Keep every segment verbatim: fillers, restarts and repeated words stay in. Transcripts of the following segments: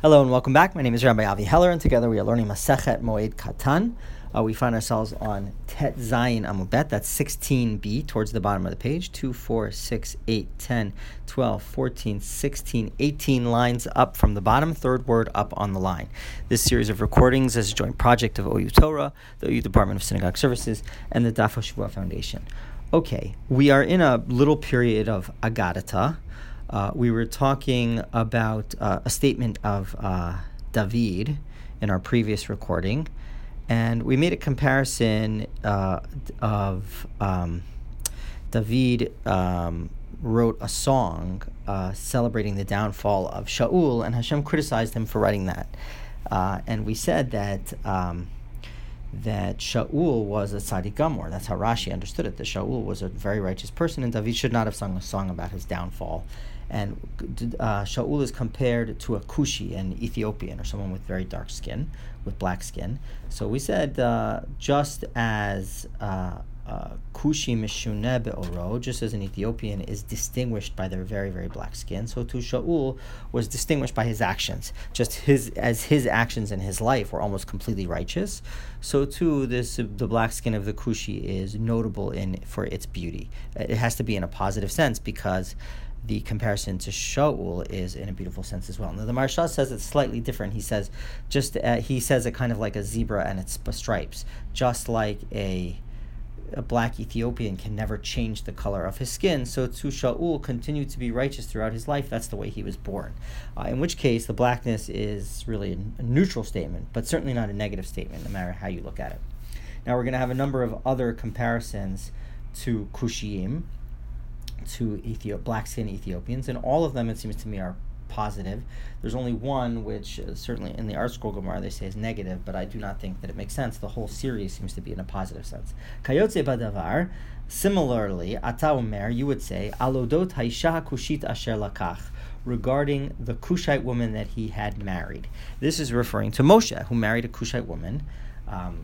Hello and welcome back. My name is Rabbi Avi Heller, and together we are learning Masechet Moed Katan. Uh, we find ourselves on Tet Zayin Amud Bet. That's sixteen b, towards the bottom of the page. two, four, six, eight, ten, twelve, fourteen, sixteen, eighteen lines up from the bottom, third word up on the line. This series of recordings is a joint project of O U Torah, the O U Department of Synagogue Services, and the Daf HaShavua Foundation. Okay, we are in a little period of Agadata. Uh, we were talking about uh, a statement of uh, David in our previous recording, and we made a comparison uh, of um, David um, wrote a song uh, celebrating the downfall of Shaul, and Hashem criticized him for writing that. Uh, and we said that um, that Shaul was a tzaddik gamor. That's how Rashi understood it, that Shaul was a very righteous person, and David should not have sung a song about his downfall. And uh, Shaul is compared to a Kushi, an Ethiopian, or someone with very dark skin, with black skin. So we said, uh, just as uh, uh, Kushi Mishuneh Be'oro, just as an Ethiopian is distinguished by their very, very black skin, so too Shaul was distinguished by his actions. Just his as his actions in his life were almost completely righteous, so too this the black skin of the Kushi is notable in for its beauty. It has to be in a positive sense, because the comparison to Shaul is in a beautiful sense as well. Now the Maharsha says it's slightly different. He says just uh, he says it kind of like a zebra and its stripes, just like a a black Ethiopian can never change the color of his skin, so too Shaul continued to be righteous throughout his life. That's the way he was born. Uh, in which case, the blackness is really a, a neutral statement, but certainly not a negative statement, no matter how you look at it. Now we're going to have a number of other comparisons to Kushiyim, to Ethiop, black skin Ethiopians, and all of them, it seems to me, are positive. There's only one which uh, certainly in the Art Scroll Gemara they say is negative, but I do not think that it makes sense. The whole series seems to be in a positive sense. Kayotze badavar, similarly, ata omer, you would say, alodot haisha kushit asher lakach, regarding the Kushite woman that he had married. This is referring to Moshe, who married a Kushite woman, um,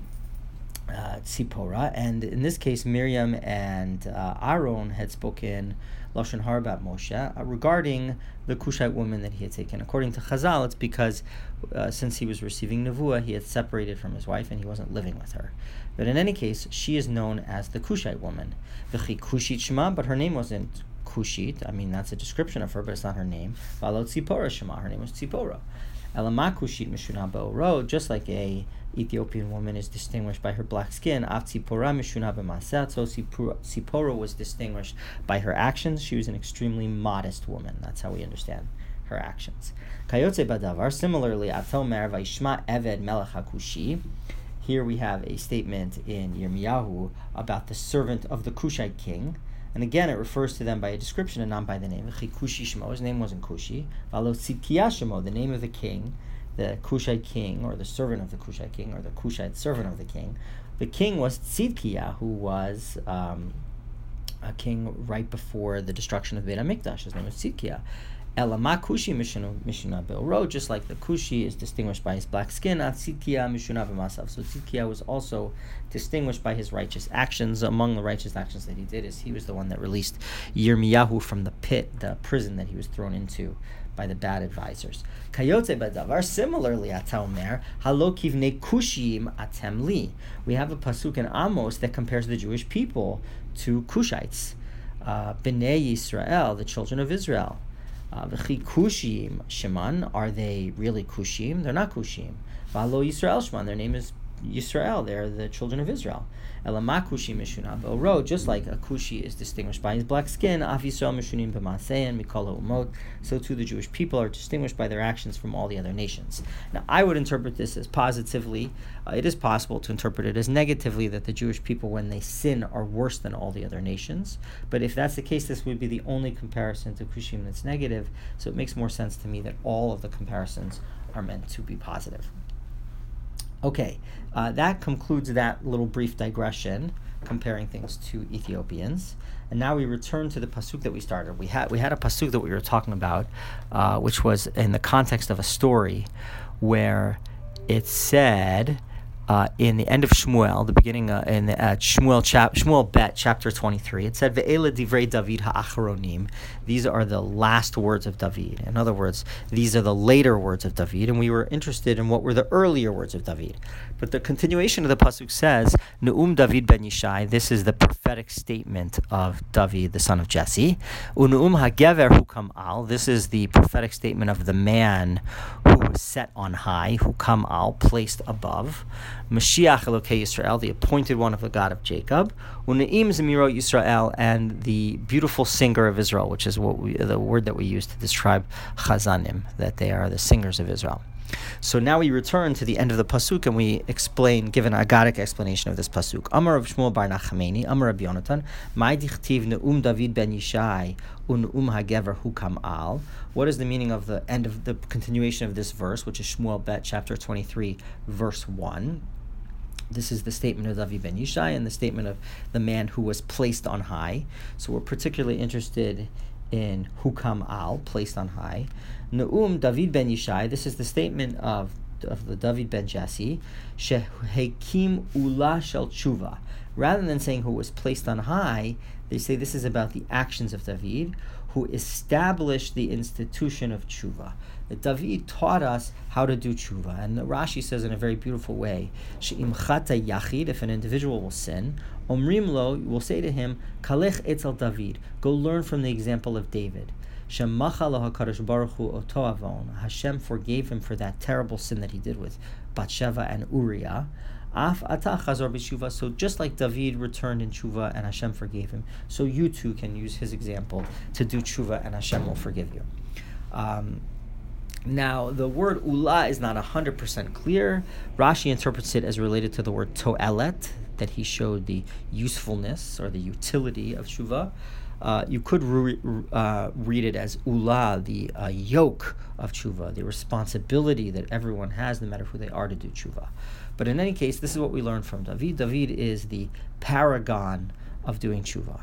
Uh, Tzipora, and in this case, Miriam and uh, Aaron had spoken Lashon Hara about Moshe uh, regarding the Kushite woman that he had taken. According to Chazal, it's because uh, since he was receiving Nevuah, he had separated from his wife and he wasn't living with her. But in any case, she is known as the Kushite woman. V'chi Kushit Shema, but her name wasn't Kushit. I mean, that's a description of her, but it's not her name. V'alo Tzipora Shema, her name was Tzipora. Elama Kushit Mishunah Be'oro, just like a Ethiopian woman is distinguished by her black skin, Av Tzipora Mishunah Be'maseh, so Tzipora was distinguished by her actions. She was an extremely modest woman. That's how we understand her actions. Kayotze badavar, similarly, Atomer Vaishma Eved Melech HaKushi. Here we have a statement in Yirmiyahu about the servant of the Kushite king. And again, it refers to them by a description and not by the name. Kushi Shemo, his name wasn't Kushi. Valo Tzidkiah Shemo, the name of the king, the Kushite king, or the servant of the Kushite king, or the Kushite servant of the king. The king was Tzidkiah, who was um, a king right before the destruction of Beit HaMikdash. His name was Tzidkiah. Elama Kushi Mishunah Be'oro, just like the Kushi is distinguished by his black skin, Tzidkiah Mishunah Be'masav. So Tzidkiah was also distinguished by his righteous actions. Among the righteous actions that he did is he was the one that released Yirmiyahu from the pit, the prison that he was thrown into by the bad advisors. Kayotze badavar, similarly, Ataomer, Halo kivnei Kushim atem li. We have a pasuk in Amos that compares the Jewish people to Kushites, uh, Bnei Yisrael, the children of Israel. V'chi Kushim Sheman, are they really Kushim? They're not Kushim. V'alo Yisrael Sheman, their name is Yisrael, they're the children of Israel. Elama Kushi Mishunah Be'oro, just like a Kushi is distinguished by his black skin, Av Yisrael Mishunim B'maseh Mikol Ha'umot, so too the Jewish people are distinguished by their actions from all the other nations. Now, I would interpret this as positively. Uh, it is possible to interpret it as negatively, that the Jewish people, when they sin, are worse than all the other nations. But if that's the case, this would be the only comparison to Kushim that's negative, so it makes more sense to me that all of the comparisons are meant to be positive. Okay, uh, that concludes that little brief digression, comparing things to Ethiopians. And now we return to the pasuk that we started. We had we had a pasuk that we were talking about, uh, which was in the context of a story where it said uh, in the end of Shmuel, the beginning uh, in the, uh, Shmuel chap Shmuel Bet chapter twenty-three. It said, "Ve'ela divrei David ha'achronim." These are the last words of David. In other words, these are the later words of David, and we were interested in what were the earlier words of David. But the continuation of the pasuk says, "Ne'um David ben Yishai." This is the prophetic statement of David, the son of Jesse. "U'ne'um hagever hukam al." This is the prophetic statement of the man who was set on high, hukam al, placed above. Mashiach Elokei Yisrael, the appointed one of the God of Jacob. U'ne'im Zemirot Yisrael, and the beautiful singer of Israel, which is what we, the word that we use to describe Chazanim, that they are the singers of Israel. So now we return to the end of the pasuk and we explain, give an agadic explanation of this pasuk. Amar Rav Shmuel bar Nachmani, Amar Rabbi Yonatan, Mai dichtiv ne'um David ben Yishai u'ne'um hagever hukam al. What is the meaning of the end of the continuation of this verse, which is Shmuel Bet chapter twenty-three, verse one? This is the statement of David ben Yishai and the statement of the man who was placed on high. So we're particularly interested in hukam al, placed on high. Ne'um David ben Yishai, this is the statement of, of the David ben Jesse, shehekim ula shel tshuva. Rather than saying who was placed on high, they say this is about the actions of David, who established the institution of tshuva. That David taught us how to do tshuva. And Rashi says in a very beautiful way, she'im chata yachid, if an individual will sin, omrim lo, will say to him, kalech etzel David, go learn from the example of David. Shemacha lo HaKadosh Baruch Hu oto avon, Hashem forgave him for that terrible sin that he did with Bathsheba and Uriah. Af ata chazor b'tshuva. So just like David returned in tshuva and Hashem forgave him, so you too can use his example to do tshuva and Hashem will forgive you. Um, Now, the word ula is not one hundred percent clear. Rashi interprets it as related to the word to'elet, that he showed the usefulness or the utility of tshuva. Uh, you could re- uh, read it as ula, the uh, yoke of tshuva, the responsibility that everyone has, no matter who they are, to do tshuva. But in any case, this is what we learned from David. David is the paragon of doing tshuva.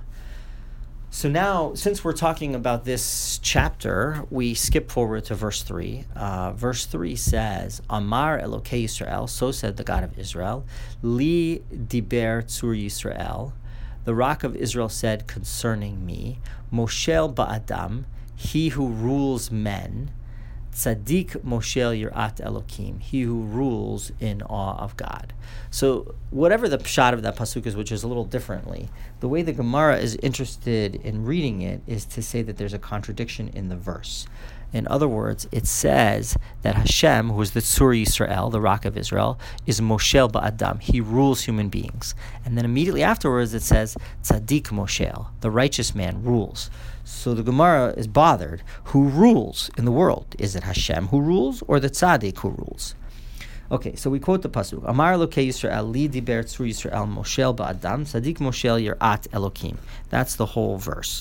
So now, since we're talking about this chapter, we skip forward to verse three. Uh, verse three says, Amar Elokei Yisrael, so said the God of Israel, Li diber tzur Yisrael, the rock of Israel said concerning me, Moshel ba'adam, he who rules men, Tzadik Moshel Yirat Elokim, he who rules in awe of God. So whatever the pshat of that pasuk is, which is a little differently, the way the Gemara is interested in reading it is to say that there's a contradiction in the verse. In other words, it says that Hashem, who is the Tzur Yisrael, the rock of Israel, is Moshel ba'adam. He rules human beings. And then immediately afterwards it says, Tzadik Moshel, the righteous man rules. So the Gemara is bothered. Who rules in the world? Is it Hashem who rules or the Tzaddik who rules? Okay, so we quote the pasuk. Amar Elokei Yisrael, li diber tzur Yisrael, Moshel ba'adam, Tzadik Moshel yirat Elokim. That's the whole verse.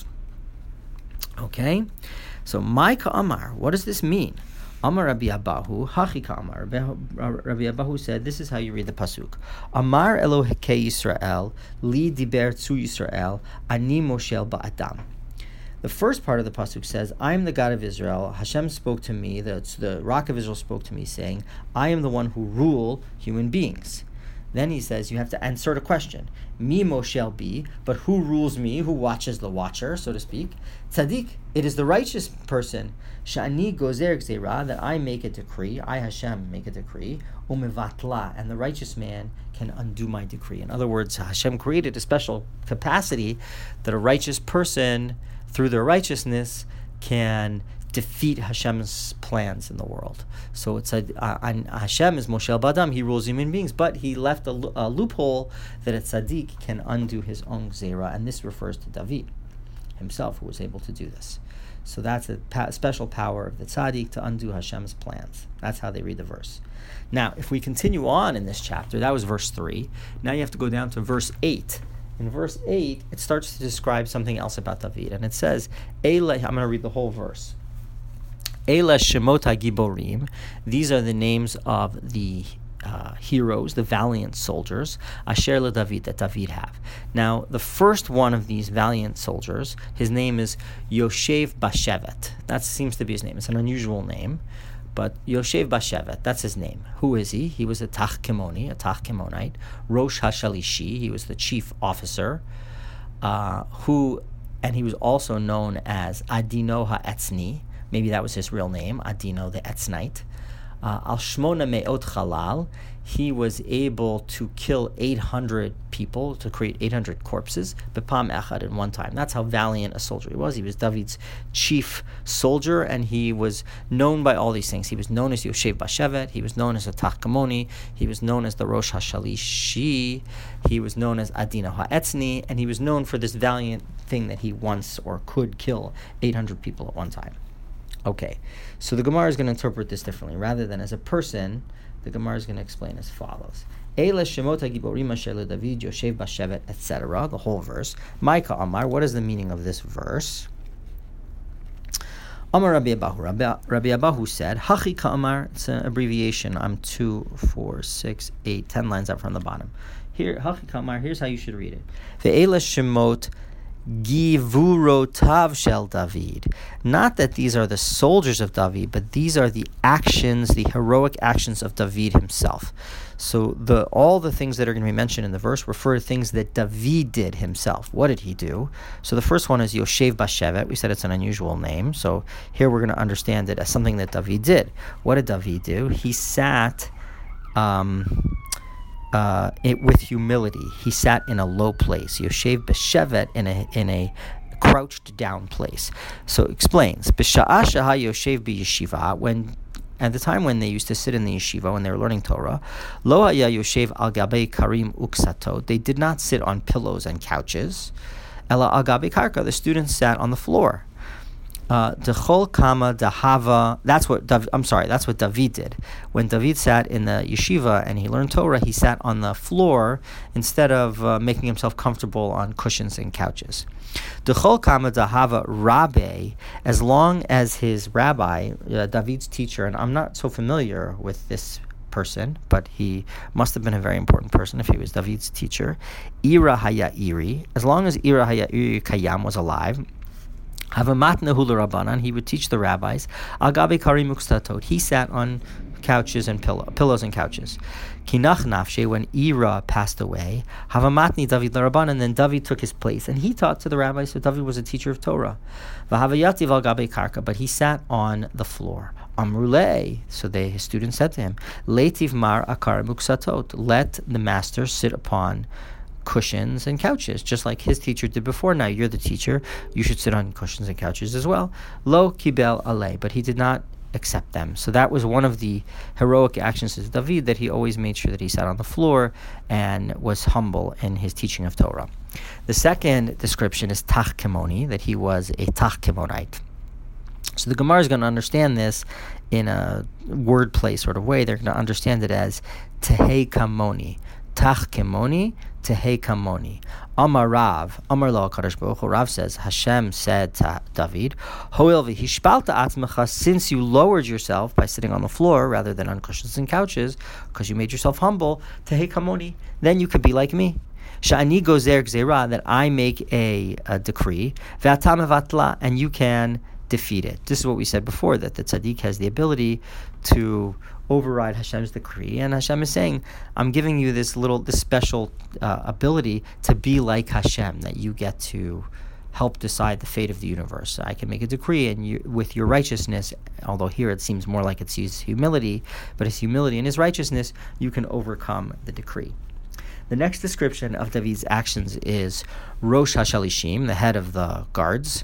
Okay? So, Maika Amar, what does this mean? Amar Rabbi Abahu, Hachika Amar. Rabbi Abahu said, this is how you read the pasuk. Amar Elokei Yisrael, li diber tzur Yisrael, ani Moshel ba'adam. The first part of the pasuk says, I am the God of Israel. Hashem spoke to me, the, the rock of Israel spoke to me, saying, I am the one who rule human beings. Then he says, you have to insert a question. Mi Moshel bi, but who rules me? Who watches the watcher, so to speak? Tzadik, it is the righteous person. Sha'ani gozer gzeira, that I make a decree. I, Hashem, make a decree. Umevatla, and the righteous man can undo my decree. In other words, Hashem created a special capacity that a righteous person, through their righteousness, can defeat Hashem's plans in the world. So it's a, uh, Hashem is Moshel ba'adam, he rules human beings, but he left a, a loophole that a tzaddik can undo his own gzeira, and this refers to David himself, who was able to do this. So that's a pa- special power of the tzaddik to undo Hashem's plans. That's how they read the verse. Now, if we continue on in this chapter, that was verse three. Now you have to go down to verse eight. In verse eight, it starts to describe something else about David, and it says, Eile, I'm going to read the whole verse. Eila Shemot HaGiborim, these are the names of the uh, heroes, the valiant soldiers, Asher LeDavid, that David have. Now, the first one of these valiant soldiers, his name is Yoshev Bashevet. That seems to be his name. It's an unusual name, But Yoshev Bashevet, that's his name. Who is he? He was a Tachkemoni, a Tachkemonite. Rosh Hashalishi, he was the chief officer, uh, who, and he was also known as Adino HaEtzni. Maybe that was his real name, Adino the Etznite. Uh, Al Shmona Me'ot Chalal, he was able to kill eight hundred people, to create eight hundred corpses, Bepam Echad, in one time. That's how valiant a soldier he was. He was David's chief soldier, and he was known by all these things. He was known as Yoshev Bashevet, he was known as a Tachkemoni, he was known as the Rosh Hashalishi, he was known as Adino HaEtzni, and he was known for this valiant thing that he once or could kill eight hundred people at one time. Okay, so the Gemara is going to interpret this differently. Rather than as a person, the Gemara is going to explain as follows. Eile Shemot HaGiborim Asher LeDavid Yoshev Bashevet, et cetera. The whole verse. Maika Amar. What is the meaning of this verse? Amar Rabbi Abahu. Rabbi, Rabbi Abahu said, Hachi Ka'amar. It's an abbreviation. I'm two, four, six, eight, ten lines up from the bottom. Here, Hachi Ka'amar. Here's how you should read it. Ve'eile Shemot Givurotav shel David. Not that these are the soldiers of David, but these are the actions, the heroic actions of David himself. So the all the things that are going to be mentioned in the verse refer to things that David did himself. What did he do? So the first one is Yoshev Bashevet. We said it's an unusual name. So here we're going to understand it as something that David did. What did David do? He sat um Uh, it, with humility. He sat in a low place. Yoshev Bashevet, in a in a crouched down place. So it explains. B'sha'a sheha Yoshev b'yeshiva, when at the time when they used to sit in the yeshiva when they were learning Torah, lo haya Yoshev al gabei karim uksatot. They did not sit on pillows and couches. Ela al gabei karka. The students sat on the floor. Dechol kama dahava. That's what Dav, I'm sorry. That's what David did. When David sat in the yeshiva and he learned Torah, he sat on the floor instead of uh, making himself comfortable on cushions and couches. Dechol kama dahava rabbe. As long as his rabbi, uh, David's teacher, and I'm not so familiar with this person, but he must have been a very important person if he was David's teacher. Ira haya iri. As long as Ira haya iri kayam was alive. Rabbanan, he would teach the rabbis. Agabe karim ukstatot. He sat on couches and pillow, pillows and couches. Kinach nafshe, when Ira passed away, Havamatni David Rabbanan, and then David took his place, and he taught to the rabbis. So David was a teacher of Torah. V'havayativ al gabe karka, but he sat on the floor. Amrulei, so they, his students said to him, Leitiv mar akar muksatot. Let the master sit upon cushions and couches, just like his teacher did before. Now you're the teacher, you should sit on cushions and couches as well. Lo kibel alei, but he did not accept them. So that was one of the heroic actions of David, that he always made sure that he sat on the floor and was humble in his teaching of Torah. The second description is Tachkemoni, that he was a Tachkemonite. So the Gemara is going to understand this in a wordplay sort of way. They're going to understand it as Tehei Kamoni. Tachkemoni, Tehei Kamoni. Amar Rav, Amar Lo HaKadosh Baruch Hu, Rav says, Hashem said to David, Hoil v'hishpalta atzmecha, since you lowered yourself by sitting on the floor rather than on cushions and couches, because you made yourself humble, Tehei Kamoni, then you could be like me. Sha'ani gozer gzeira, that I make a, a decree, ve'ata mevatla, and you can defeat it. This is what we said before, that the tzaddik has the ability to override Hashem's decree, and Hashem is saying, I'm giving you this little, this special uh, ability to be like Hashem, that you get to help decide the fate of the universe. I can make a decree, and you, with your righteousness, although here it seems more like it's his humility, but his humility and his righteousness, you can overcome the decree. The next description of David's actions is Rosh HaShalishim, the head of the guards.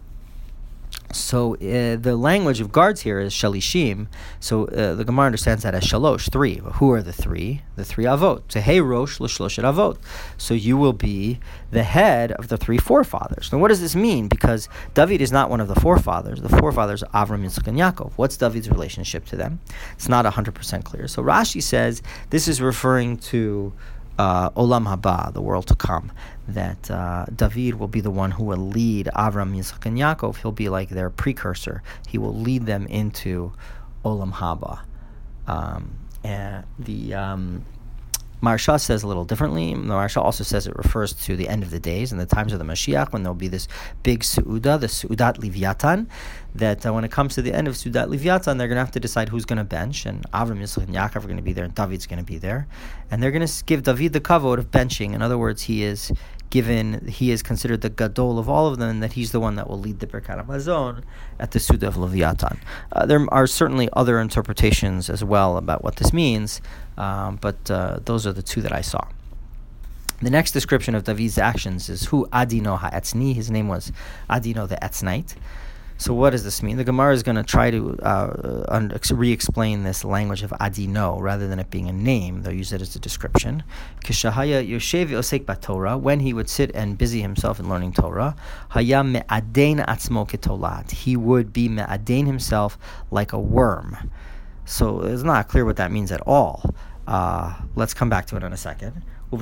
So uh, the language of guards here is shalishim. So uh, the Gemara understands that as shalosh, three. Who are the three? The three avot. Tehei rosh l'shloshet avot. So you will be the head of the three forefathers. Now what does this mean? Because David is not one of the forefathers. The forefathers are Avram, Yitzchak, and Yaakov. What's David's relationship to them? It's not one hundred percent clear. So Rashi says this is referring to Uh, Olam Haba, the world to come, that uh, David will be the one who will lead Avram, Yitzchak, and Yaakov. He'll be like their precursor. He will lead them into Olam Haba. Um, and the um, Maharsha says a little differently. Maharsha also says it refers to the end of the days and the times of the Mashiach, when there will be this big Su'uda, the Su'udat Livyatan, that uh, when it comes to the end of Su'udat Livyatan, they're going to have to decide who's going to bench, and Avram, Yitzchak, and Yaakov are going to be there, and David's going to be there, and they're going to give David the kavod of benching. In other words, he is given, he is considered the gadol of all of them, and that he's the one that will lead the Birkat HaMazon at the Suda of Leviathan. Uh, there are certainly other interpretations as well about what this means, um, but uh, those are the two that I saw. The next description of David's actions is Hu Adino HaEtzni. His name was Adino the Etznite. So what does this mean? The Gemara is going to try to uh, un- re-explain this language of Adino rather than it being a name. They'll use it as a description. Kishahaya Yoshev Osek BaTorah, when he would sit and busy himself in learning Torah, Haya Me'adein Atzmo Ketolat, he would be Me'adein himself like a worm. So it's not clear what that means at all. Uh, let's come back to it in a second. But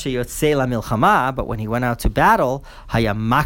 when he went out to battle, he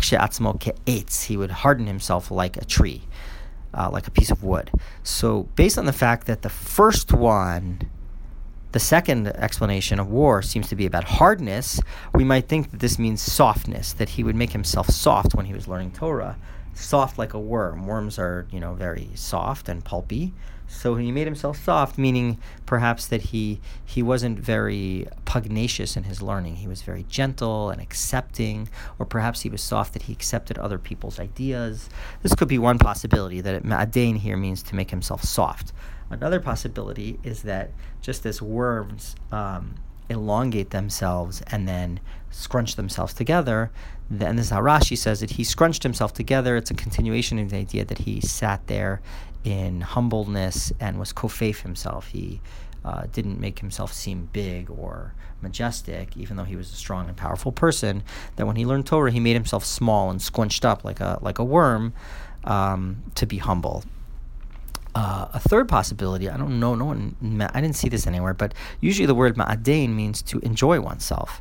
would harden himself like a tree, uh, like a piece of wood. So based on the fact that the first one, the second explanation of war seems to be about hardness, we might think that this means softness, that he would make himself soft when he was learning Torah, soft like a worm. Worms are, you know, very soft and pulpy. So he made himself soft, meaning perhaps that he he wasn't very pugnacious in his learning. He was very gentle and accepting, or perhaps he was soft that he accepted other people's ideas. This could be one possibility, that ma'adein here means to make himself soft. Another possibility is that just as worms um, elongate themselves and then scrunch themselves together, and this is how Rashi says it, he scrunched himself together. It's a continuation of the idea that he sat there in humbleness and was kofef himself. He uh, didn't make himself seem big or majestic, even though he was a strong and powerful person. That when he learned Torah, he made himself small and squunched up like a like a worm um, to be humble. Uh, a third possibility, I don't know, no one, I didn't see this anywhere, but usually the word ma'adein means to enjoy oneself.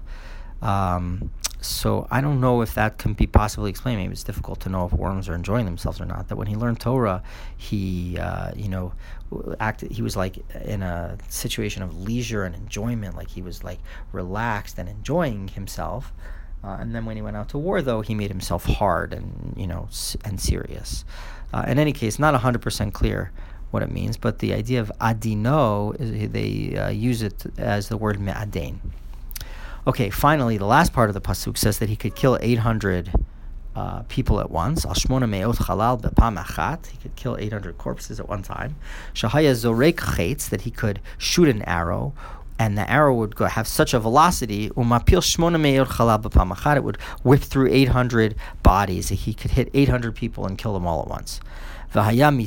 Um, so I don't know if that can be possibly explained. Maybe it's difficult to know if worms are enjoying themselves or not. That when he learned Torah, he, uh, you know, acted. He was like in a situation of leisure and enjoyment, like he was like relaxed and enjoying himself. Uh, and then when he went out to war, though, he made himself hard and, you know, s- and serious. Uh, in any case, not one hundred percent clear what it means, but the idea of adino, is, they uh, use it as the word me'adein. Okay, finally, the last part of the pasuk says that he could kill eight hundred uh, people at once. Al shmona me'ot chalal bepam achat. He could kill eight hundred corpses at one time. Shahaya zorek chetz, that he could shoot an arrow, and the arrow would go have such a velocity, umapil shmona me'ot chalal bepam achat, it would whip through eight hundred bodies. He could hit eight hundred people and kill them all at once. But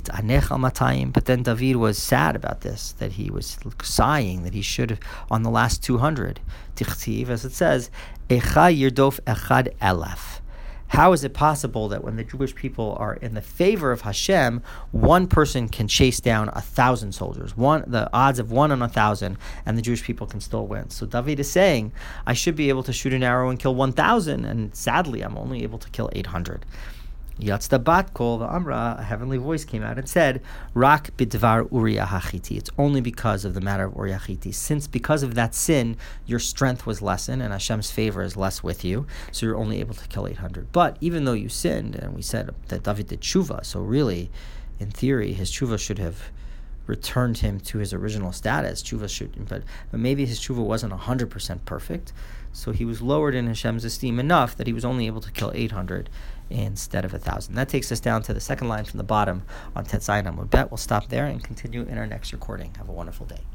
then David was sad about this, that he was sighing that he should have on the last two hundred. Tichtiv, as it says, Echa yirdof echad elef. How is it possible that when the Jewish people are in the favor of Hashem, one person can chase down a thousand soldiers? One, the odds of one on a thousand, and the Jewish people can still win. So David is saying, I should be able to shoot an arrow and kill one thousand, and sadly, I'm only able to kill eight hundred. Yatzda bat kol v'amra, a heavenly voice came out and said, Rak bidvar Uriah HaChiti. It's only because of the matter of Uriah HaChiti. Since because of that sin, your strength was lessened and Hashem's favor is less with you, so you're only able to kill eight hundred. But even though you sinned, and we said that David did tshuva, so really, in theory, his tshuva should have returned him to his original status. Tshuva should, but, but maybe his tshuva wasn't one hundred percent perfect, so he was lowered in Hashem's esteem enough that he was only able to kill eight hundred instead of a thousand. That takes us down to the second line from the bottom on Tet Zayin Amud Bet. We'll stop there and continue in our next recording. Have a wonderful day.